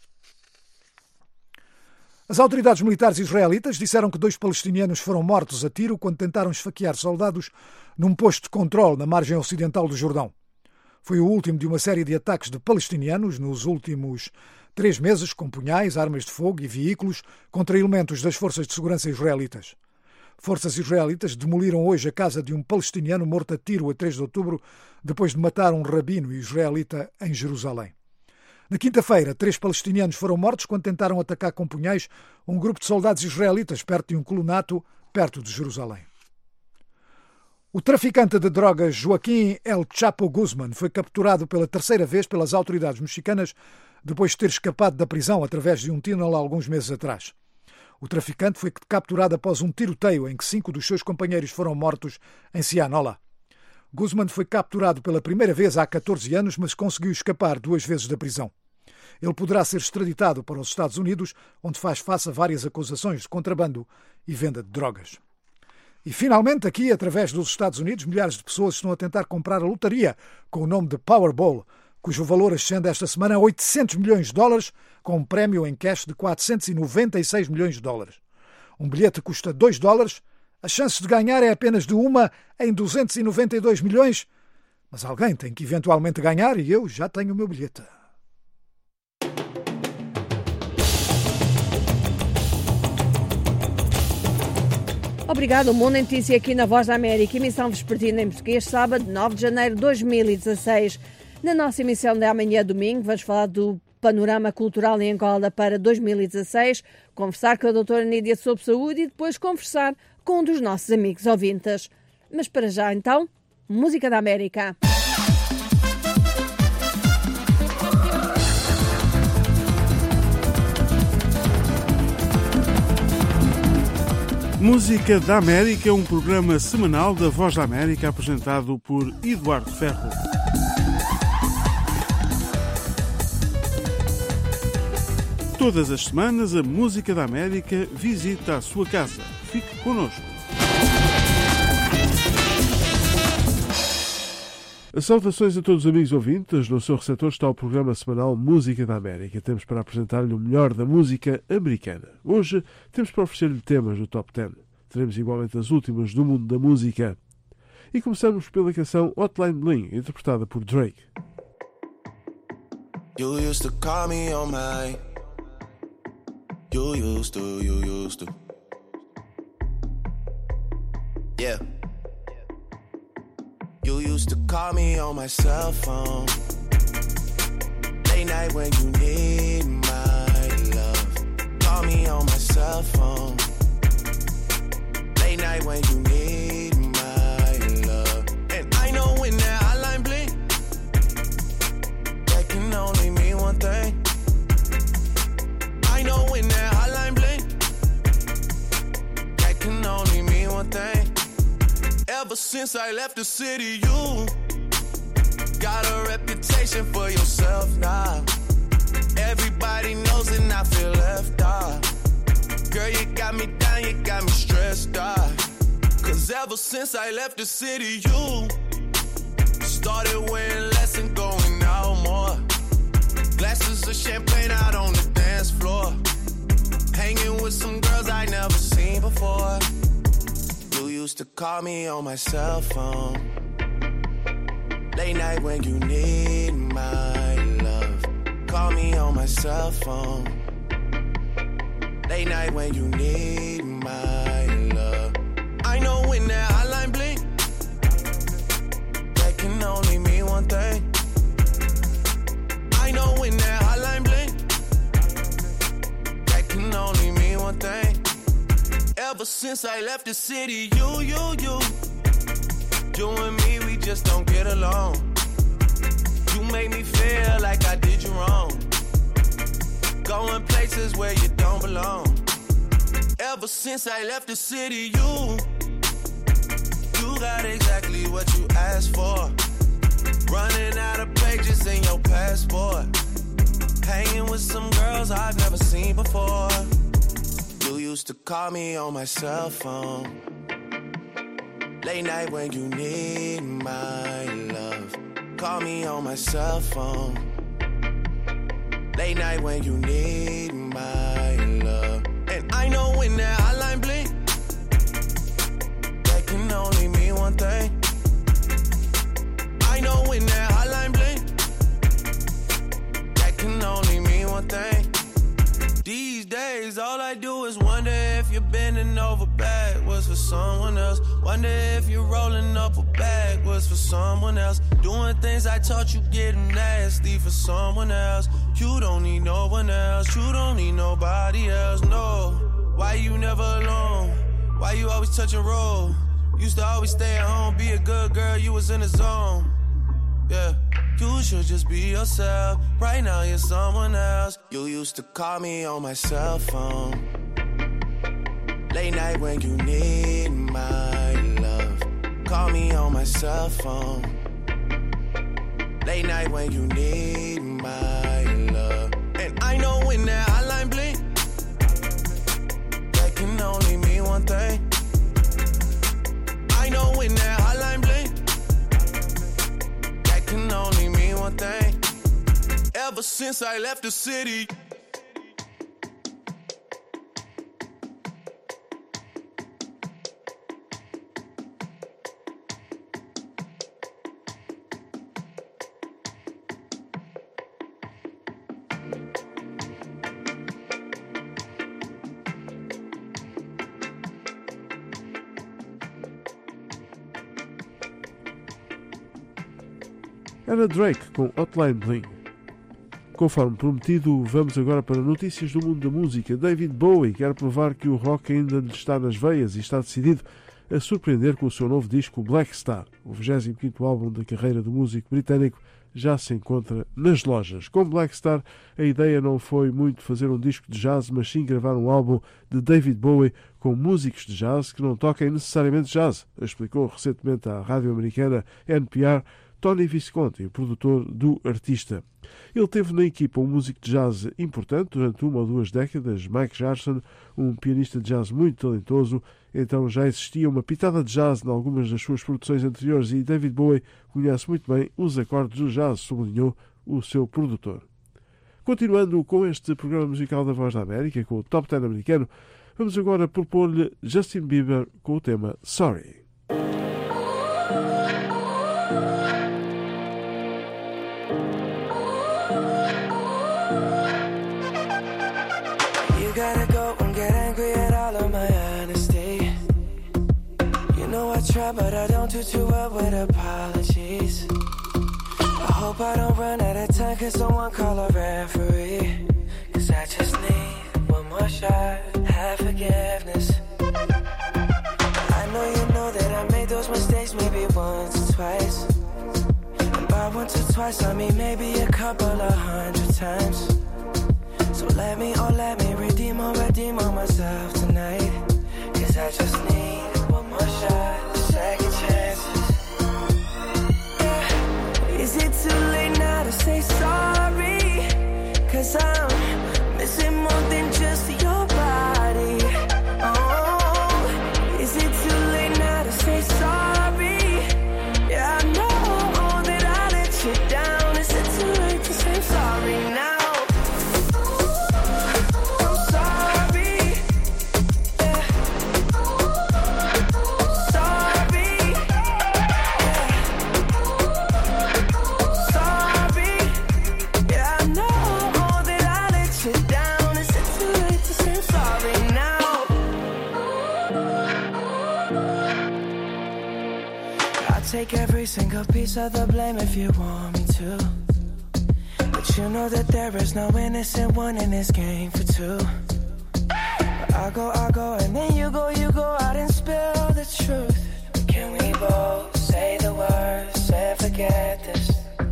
As autoridades militares israelitas disseram que 2 palestinianos foram mortos a tiro quando tentaram esfaquear soldados num posto de controle na margem ocidental do Jordão. Foi o último de uma série de ataques de palestinianos nos últimos 3 meses, com punhais, armas de fogo e veículos contra elementos das forças de segurança israelitas. Forças israelitas demoliram hoje a casa de um palestiniano morto a tiro a 3 de outubro, depois de matar um rabino israelita em Jerusalém. Na quinta-feira, 3 palestinianos foram mortos quando tentaram atacar com punhais um grupo de soldados israelitas perto de um colonato, perto de Jerusalém. O traficante de drogas Joaquim El Chapo Guzman foi capturado pela terceira vez pelas autoridades mexicanas depois de ter escapado da prisão através de um túnel há alguns meses atrás. O traficante foi capturado após um tiroteio em que 5 dos seus companheiros foram mortos em Sinaloa. Guzman foi capturado pela primeira vez há 14 anos, mas conseguiu escapar 2 vezes da prisão. Ele poderá ser extraditado para os Estados Unidos, onde faz face a várias acusações de contrabando e venda de drogas. E, finalmente, aqui, através dos Estados Unidos, milhares de pessoas estão a tentar comprar a lotaria com o nome de Powerball, cujo valor ascende esta semana a $800 milhões, com um prémio em cash de $496 milhões. Um bilhete custa $2, a chance de ganhar é apenas de 1 em 292 milhões, mas alguém tem que eventualmente ganhar e eu já tenho o meu bilhete. Obrigado. O Mundo em Notícia aqui na Voz da América, emissão vespertina em português, sábado, 9 de janeiro de 2016. Na nossa emissão de amanhã, domingo, vamos falar do panorama cultural em Angola para 2016, conversar com a doutora Nídia sobre saúde e depois conversar com um dos nossos amigos ouvintes. Mas para já, então, música da América. Música da América é um programa semanal da Voz da América apresentado por Eduardo Ferro. Todas as semanas a Música da América visita a sua casa. Fique connosco. Saudações a todos os amigos ouvintes. No seu receptor está o programa semanal Música da América. Temos para apresentar-lhe o melhor da música americana. Hoje temos para oferecer-lhe temas do Top 10. Teremos igualmente as últimas do mundo da música. E começamos pela canção Hotline Bling, interpretada por Drake. You used to call me on my... You used to. Yeah. You used to call me on my cell phone. Late night when you need my love. Call me on my cell phone. Late night when you need my love. And I know when that hotline blink, that can only mean one thing. I know when that hotline blink, that can only mean one thing. Ever since I left the city, you got a reputation for yourself now. Everybody knows and I feel left out. Girl, you got me down, you got me stressed out. Cause ever since I left the city, you started wearing less and going out more. Glasses of champagne out on the dance floor. Hanging with some girls I never seen before. You used to call me on my cell phone. Late night when you need my love. Call me on my cell phone. Late night when you need my love. I know when that hotline blink, that can only mean one thing. I know when that hotline blink, that can only mean one thing. Ever since I left the city, you and me, we just don't get along. You make me feel like I did you wrong. Going places where you don't belong. Ever since I left the city, you got exactly what you asked for. Running out of pages in your passport. Hanging with some girls I've never seen before. You used to call me on my cell phone. Late night when you need my love. Call me on my cell phone. Late night when you need my love. And I know when that hotline blink, that can only mean one thing. I know when that hotline blink, that can only mean one thing. These days all I do is wonder if you're bending over backwards for someone else. Wonder if you're rolling up a bag with was for someone else. Doing things I taught you getting nasty for someone else. You don't need no one else. You don't need nobody else, no. Why you never alone? Why you always touch and roll? Used to always stay at home, be a good girl, you was in the zone. Yeah, you should just be yourself. Right now you're someone else. You used to call me on my cell phone. Late night when you need my love. Call me on my cell phone. Late night when you need my love. And I know when that hotline blink, that can only mean one thing. I know when that hotline blink, that can only mean one thing. Ever since I left the city, era Drake com Hotline Bling. Conforme prometido, vamos agora para notícias do mundo da música. David Bowie quer provar que o rock ainda lhe está nas veias e está decidido a surpreender com o seu novo disco Black Star. O 25º álbum da carreira do músico britânico já se encontra nas lojas. Com Black Star, a ideia não foi muito fazer um disco de jazz, mas sim gravar um álbum de David Bowie com músicos de jazz que não toquem necessariamente jazz, explicou recentemente à rádio americana NPR Tony Visconti, o produtor do artista. Ele teve na equipa um músico de jazz importante durante 1 ou 2 décadas, Mike Jarson, um pianista de jazz muito talentoso. Então já existia uma pitada de jazz em algumas das suas produções anteriores e David Bowie conhece muito bem os acordes do jazz, sublinhou o seu produtor. Continuando com este programa musical da Voz da América, com o Top 10 americano, vamos agora propor-lhe Justin Bieber com o tema Sorry. Gotta go and get angry at all of my honesty. You know I try, but I don't do too well with apologies. I hope I don't run out of time, cause someone call a referee. Cause I just need one more shot, have forgiveness. I know that I made those mistakes maybe once or twice. And by once or twice I mean maybe a couple of 100 times. So let me redeem on myself tonight. Cause I just need one more shot, second chances. Yeah. Is it too late now to say sorry? Cause I'm missing more than just your body. Oh, is it too late now to say sorry? Yeah, I know that I let you down. Is it too late to say sorry now? Take every single piece of the blame if you want me to. But you know that there is no innocent one in this game for two. But I go, and then you go out and spill the truth. Can we both say the words and forget this?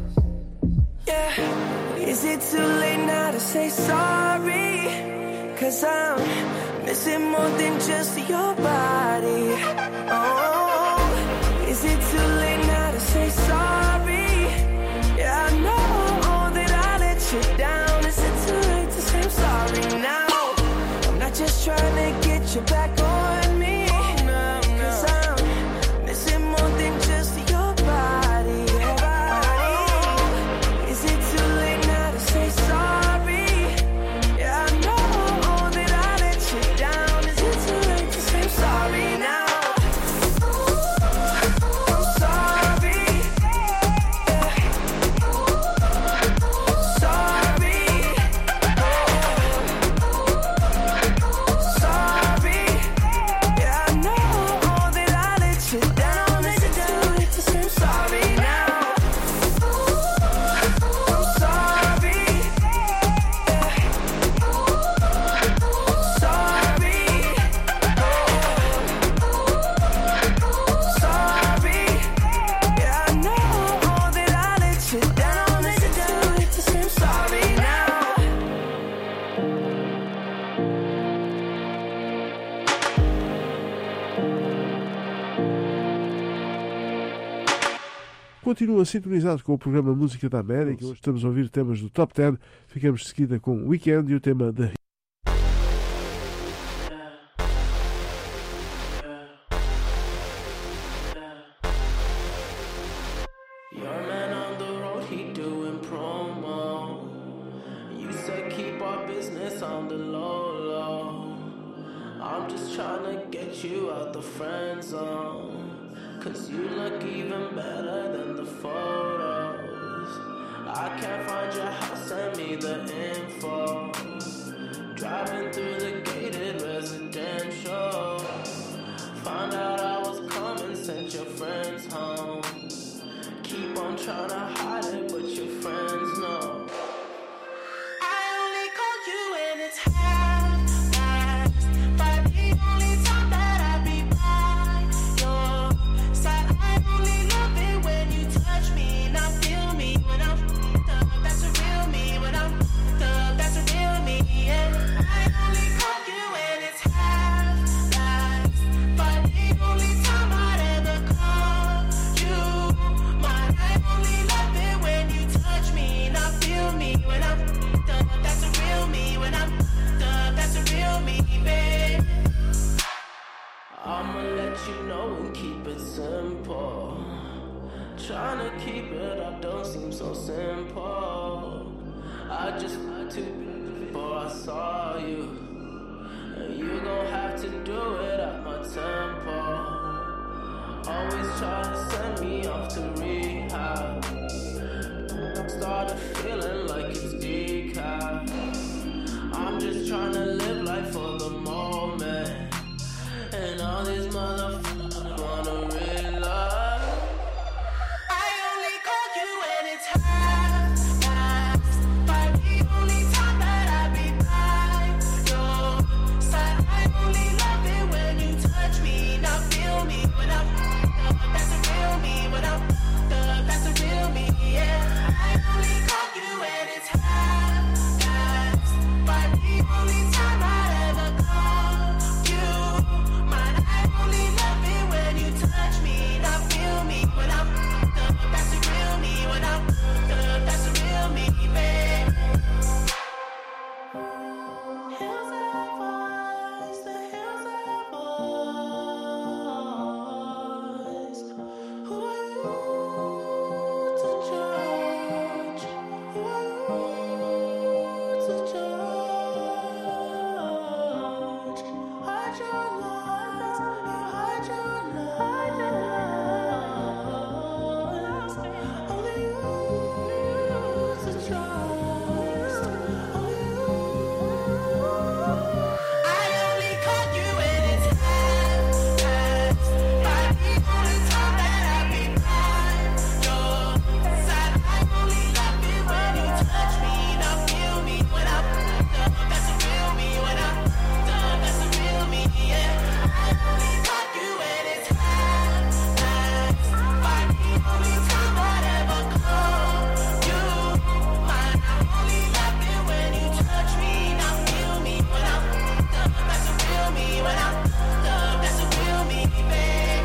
Yeah. Is it too late now to say sorry? Cause I'm missing more than just your body. Oh, is it too late now to say sorry? Yeah, I know that I let you down. Is it too late to say I'm sorry now? I'm not just trying to get you back on me. Cause I'm missing more than just your body. Oh, is it too late now to say sorry? Yeah, I know that I let you down. Is it too late to say I'm sorry now? continua sintonizado com o programa Música da América. Hoje estamos a ouvir temas do Top 10. Ficamos de seguida com Weekend e o tema The you out the friend zone, 'cause you look even better than the photos. I can't find your house, send me the info. Driving through the gated residential, found out I was coming, sent your friends home. Keep on trying to hide it, but your friends know. I only call you when it's half-past, but the only time that I be by your side. I only love it when you touch me, now feel me when I'm up. That's a real me when I'm up. That's a real me, yeah. I only call you when it's half-past, but the only time I'd ever call you mine. I only love it when you touch me, now feel me when I'm up. That's a real me when I'm up. That's a real me, babe. I'ma let you know and keep it simple. Trying to keep it up don't seem so simple. I just had to before I saw you, and you gon' have to do it at my tempo. Always try to send me off to rehab. Started feeling like it's decaf. I'm just trying to live life for the moment, and all these motherfuckers wanna realize. I only call you when it's half-past, but the only time that I be by your side. I only love it when you touch me, now feel me when I'm up. That's a real me when I'm up. That's a real me, yeah. I only call you when it's half-past, but the only time I'd ever call you mine. I only love it when you touch me, now feel me when I'm up. That's a real me when I'm up. That's a real me, babe. Hills have voice, the hills have voice. Who are you to judge? Who are you to judge? Hide your lies, you hide your lies. Only you to trust. Only you. I only call you when it's half-past, but the only time that I be by your side. I only love it when you touch me, now feel me when I'm up. That's a real me when I'm up. That's a real me, yeah. I only call you when it's half-past, but the only time I'd ever call you mine. I only love it when you touch me, now feel me when I'm up. That's a real me when I'm up. That's a real me, babe.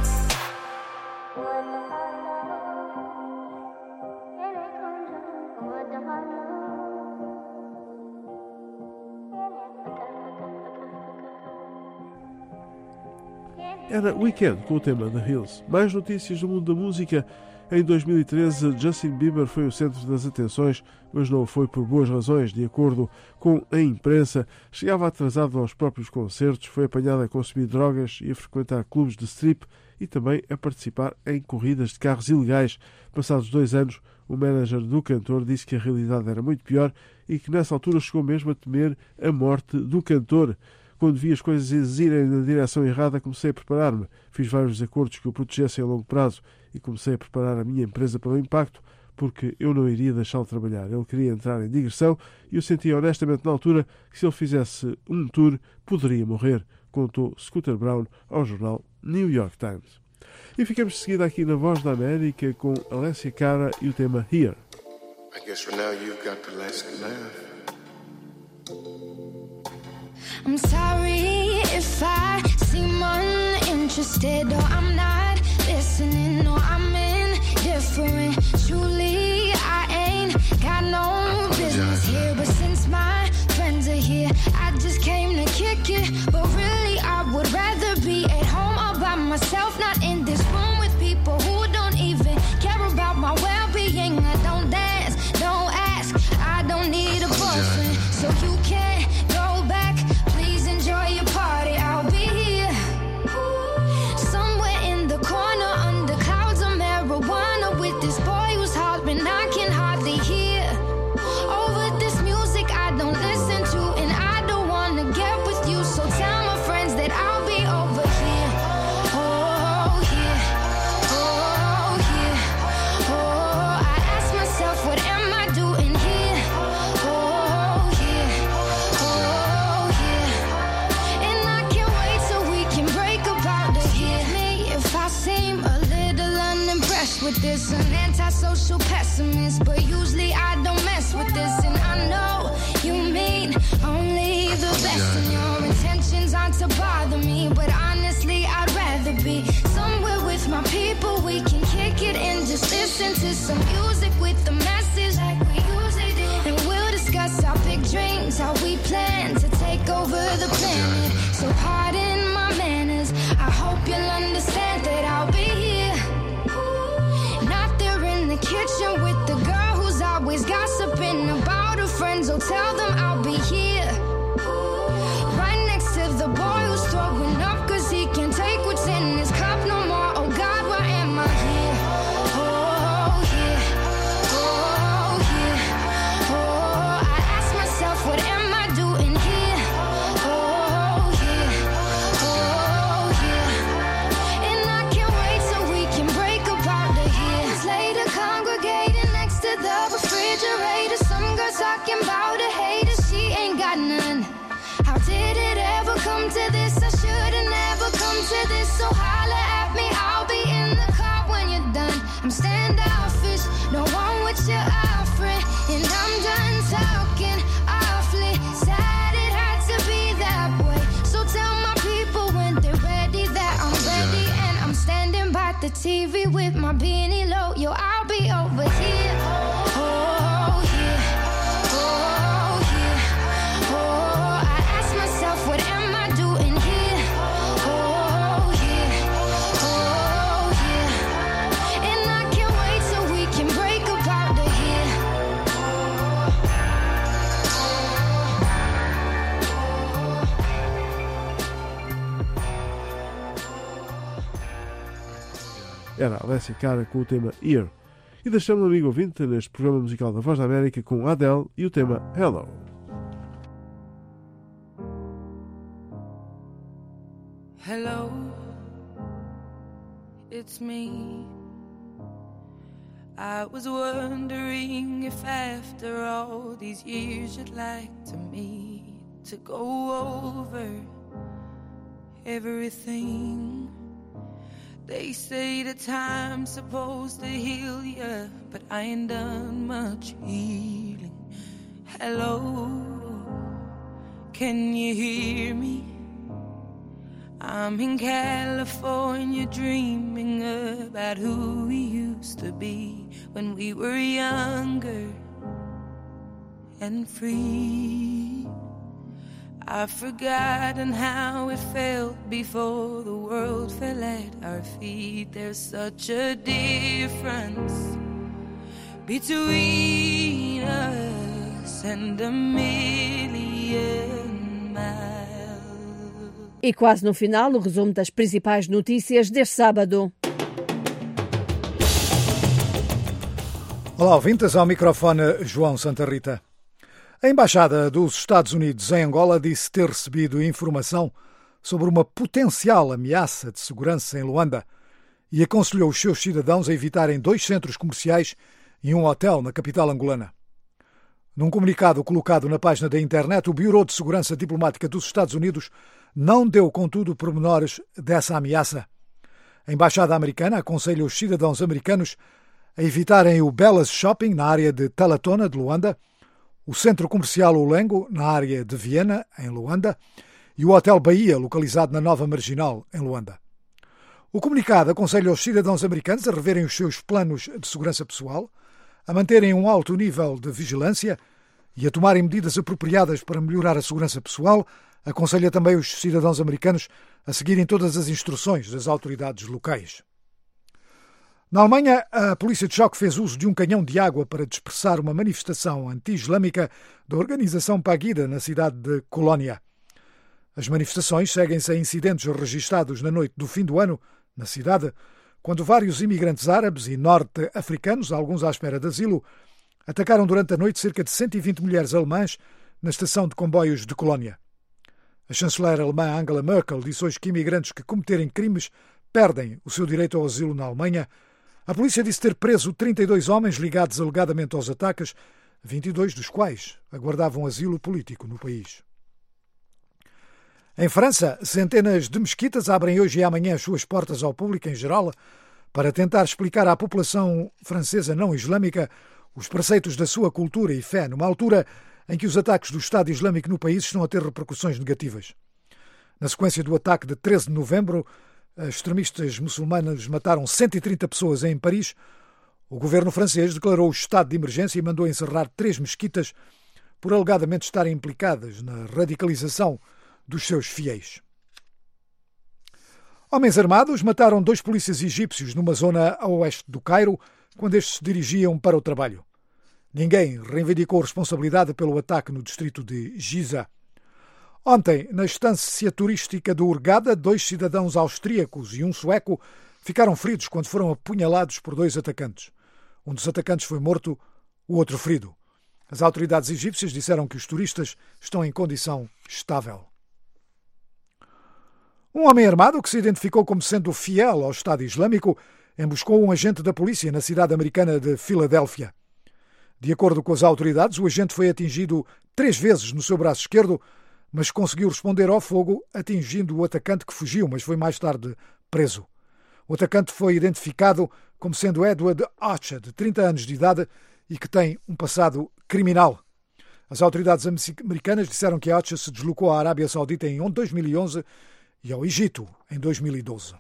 Era Weekend com o tema The Hills. Mais notícias do mundo da música. Em 2013, Justin Bieber foi o centro das atenções, mas não foi por boas razões. De acordo com a imprensa, chegava atrasado aos próprios concertos, foi apanhado a consumir drogas e a frequentar clubes de strip e também a participar em corridas de carros ilegais. Passados 2 anos, o manager do cantor disse que a realidade era muito pior e que nessa altura chegou mesmo a temer a morte do cantor. Quando vi as coisas irem na direção errada, comecei a preparar-me. Fiz vários acordos que o protegessem a longo prazo e comecei a preparar a minha empresa para o impacto, porque eu não iria deixá-lo trabalhar. Ele queria entrar em digressão e eu sentia honestamente na altura que se ele fizesse um tour, poderia morrer, contou Scooter Braun ao jornal New York Times. E ficamos de seguida aqui na Voz da América com Alessia Cara e o tema Here. I guess for now you've got the last laugh. I'm sorry if I seem uninterested or I'm not listening. No, I'm indifferent. Truly, I ain't got no business here. But since my friends are here, I just came to kick it. But really, I would rather be at home all by myself, not in this room with people who don't even care about my well-being. I don't dance, don't ask, I don't need a boyfriend. So you can't go back, please enjoy your party. I'll be here, somewhere in the corner under clouds of marijuana, with this boy who's hollering I can hardly hear. Over this music I don't listen to, and I don't wanna get with you. So tell my friends that I'll be over here. Oh yeah, oh yeah, oh. I ask myself, what am I doing here? Oh yeah, oh yeah. And I can't wait so we can break about it here. Me, if I seem a little unimpressed with this, an antisocial pessimist, but usually I don't mess with this. And I know you mean only the best, and your intentions aren't to bother me. But honestly, I'd rather be somewhere with my people. We can kick it and just listen to some music with the message like we usually do. And we'll discuss our big dreams, how we plan to take over the planet. So pardon my manners, I hope you'll understand that I'll be here. Not there in the kitchen with the girl who's always gossiping about her friends. Oh, tell them I'll be here, right next to the boy who's throwing up cause he can't take what's in his cup no more. Oh God, why am I here? Oh yeah, oh yeah, oh. I ask myself, what am I doing here? Oh yeah, oh yeah. And I can't wait so we can break apart the years later, congregating next to the refrigerator. Some girls talking about a hater, she ain't got none. How did it ever come to this? I should've never come to this. So holla at me, I'll be in the car when you're done. I'm standoffish, no one with your offering, and I'm done talking awfully. Sad it had to be that way. So tell my people when they're ready that I'm ready, and I'm standing by the TV with my beanie low. Yo, I'll be over here. Oh yeah, oh yeah, oh. I ask myself, what am I doing here? Oh yeah, oh yeah. And I can't wait so we can break apart the here. Era a Alessia Cara com o tema Here. E deixamos o amigo ouvinte neste programa musical da Voz da América com Adele e o tema Hello. Hello, it's me. I was wondering if after all these years you'd like to meet to go over everything. They say the time's supposed to heal ya, but I ain't done much healing. Hello, can you hear me? I'm in California dreaming about who we used to be when we were younger and free. I've forgotten how it felt before the world fell at our feet. There's such a difference between us and a million miles. E quase no final, o resumo das principais notícias deste sábado. Olá, ouvintes, ao microfone João Santa Rita. A Embaixada dos Estados Unidos em Angola disse ter recebido informação sobre uma potencial ameaça de segurança em Luanda e aconselhou os seus cidadãos a evitarem 2 centros comerciais e um hotel na capital angolana. Num comunicado colocado na página da internet, o Bureau de Segurança Diplomática dos Estados Unidos não deu, contudo, pormenores dessa ameaça. A Embaixada Americana aconselha os cidadãos americanos a evitarem o Bellas Shopping, na área de Talatona, de Luanda, o Centro Comercial Ulengo, na área de Viena, em Luanda, e o Hotel Bahia, localizado na Nova Marginal, em Luanda. O comunicado aconselha os cidadãos americanos a reverem os seus planos de segurança pessoal, a manterem um alto nível de vigilância e a tomarem medidas apropriadas para melhorar a segurança pessoal. Aconselha também os cidadãos americanos a seguirem todas as instruções das autoridades locais. Na Alemanha, a polícia de choque fez uso de um canhão de água para dispersar uma manifestação anti-islâmica da organização Pegida na cidade de Colónia. As manifestações seguem-se a incidentes registados na noite do fim do ano na cidade, quando vários imigrantes árabes e norte-africanos, alguns à espera de asilo, atacaram durante a noite cerca de 120 mulheres alemãs na estação de comboios de Colónia. A chanceler alemã Angela Merkel disse hoje que imigrantes que cometerem crimes perdem o seu direito ao asilo na Alemanha. A polícia disse ter preso 32 homens ligados alegadamente aos ataques, 22 dos quais aguardavam asilo político no país. Em França, centenas de mesquitas abrem hoje e amanhã as suas portas ao público em geral para tentar explicar à população francesa não islâmica os preceitos da sua cultura e fé, numa altura em que os ataques do Estado Islâmico no país estão a ter repercussões negativas. Na sequência do ataque de 13 de novembro, extremistas muçulmanos mataram 130 pessoas em Paris. O governo francês declarou o estado de emergência e mandou encerrar 3 mesquitas por alegadamente estarem implicadas na radicalização dos seus fiéis. Homens armados mataram 2 polícias egípcios numa zona a oeste do Cairo quando estes se dirigiam para o trabalho. Ninguém reivindicou responsabilidade pelo ataque no distrito de Giza. Ontem, na estância turística do Hurghada, 2 cidadãos austríacos e um sueco ficaram feridos quando foram apunhalados por 2 atacantes. Um dos atacantes foi morto, o outro ferido. As autoridades egípcias disseram que os turistas estão em condição estável. Um homem armado que se identificou como sendo fiel ao Estado Islâmico emboscou um agente da polícia na cidade americana de Filadélfia. De acordo com as autoridades, o agente foi atingido 3 vezes no seu braço esquerdo, mas conseguiu responder ao fogo, atingindo o atacante que fugiu, mas foi mais tarde preso. O atacante foi identificado como sendo Edward Archer, de 30 anos de idade e que tem um passado criminal. As autoridades americanas disseram que Archer se deslocou à Arábia Saudita em 2011 e ao Egito em 2012.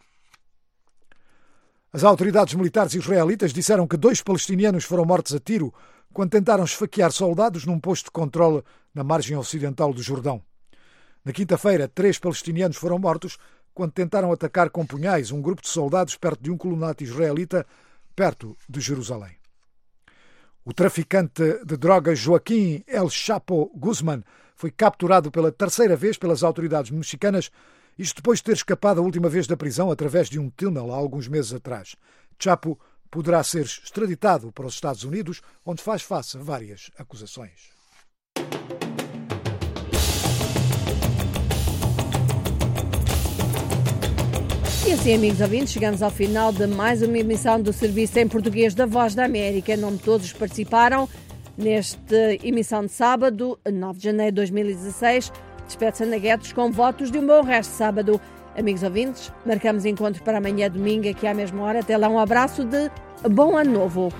As autoridades militares israelitas disseram que 2 palestinianos foram mortos a tiro quando tentaram esfaquear soldados num posto de controle na margem ocidental do Jordão. Na quinta-feira, 3 palestinianos foram mortos quando tentaram atacar com punhais um grupo de soldados perto de um colunate israelita, perto de Jerusalém. O traficante de drogas Joaquim El Chapo Guzman foi capturado pela 3ª vez pelas autoridades mexicanas, isto depois de ter escapado a última vez da prisão através de um túnel há alguns meses atrás. Chapo poderá ser extraditado para os Estados Unidos, onde faz face a várias acusações. E assim, amigos ouvintes, chegamos ao final de mais uma emissão do Serviço em Português da Voz da América. Em nome de todos que participaram nesta emissão de sábado, 9 de janeiro de 2016, despede-se Ana Guedes com votos de um bom resto de sábado. Amigos ouvintes, marcamos encontro para amanhã, domingo, aqui à mesma hora. Até lá, um abraço de bom ano novo.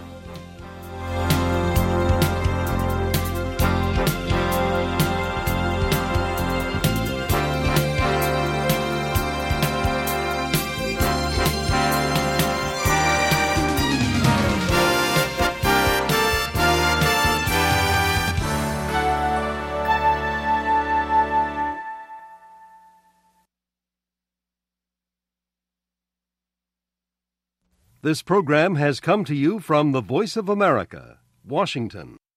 This program has come to you from the Voice of America, Washington.